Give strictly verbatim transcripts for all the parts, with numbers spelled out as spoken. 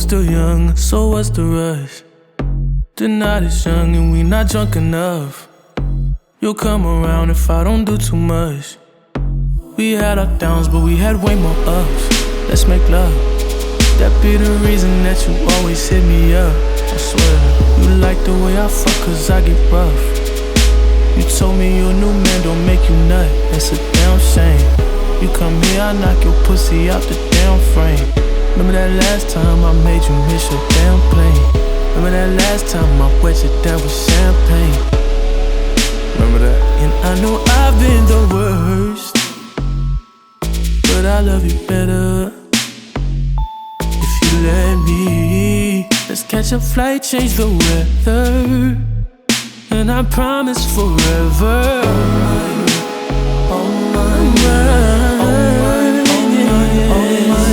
still young, so what's the rush? The night is young and we not drunk enough. You'll come around if I don't do too much. We had our downs, but we had way more ups. Let's make love. That be the reason that you always hit me up. I swear, you like the way I fuck cause I get rough. You told me your new man don't make you nut. That's a damn shame. You come here, I knock your pussy out the damn frame. Remember that last time I made you miss your damn plane? Remember that last time I wet you down with champagne? Remember that? And I know I've been the worst, but I love you better if you let me. Let's catch a flight, change the weather, and I promise forever. Oh my, oh my, oh my, oh my,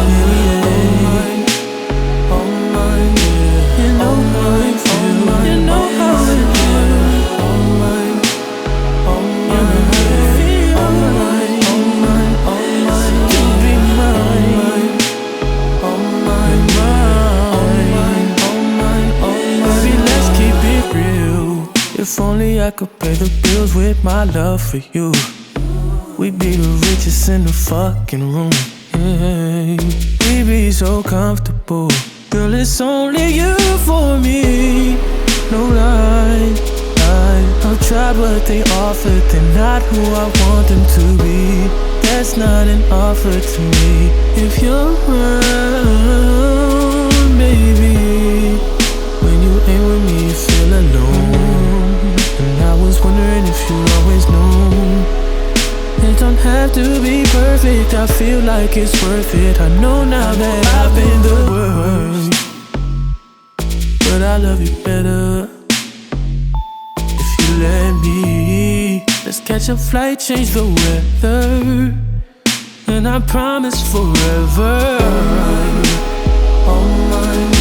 oh my, yeah. You know how it feels. You know how it feels. Oh my, oh my, oh my, oh my, oh my, to be mine. Oh my, mine. Oh my, oh my, baby, let's keep it real. If only I could pay the bills with my love for you, we'd be the richest in the fucking room. Yeah. We'd be so comfortable. Girl, it's only you for me. No lie, lie. I'll try but they offer. They're not who I want them to be. That's not an offer to me. If you're around, baby, when you ain't with me, you feel alone. And I was wondering if you always know it don't have to be perfect. I feel like it's worth it. I know now that I've been the worst, but I love you better if you let me. Let's catch a flight, change the weather, and I promise forever. Oh my, oh my.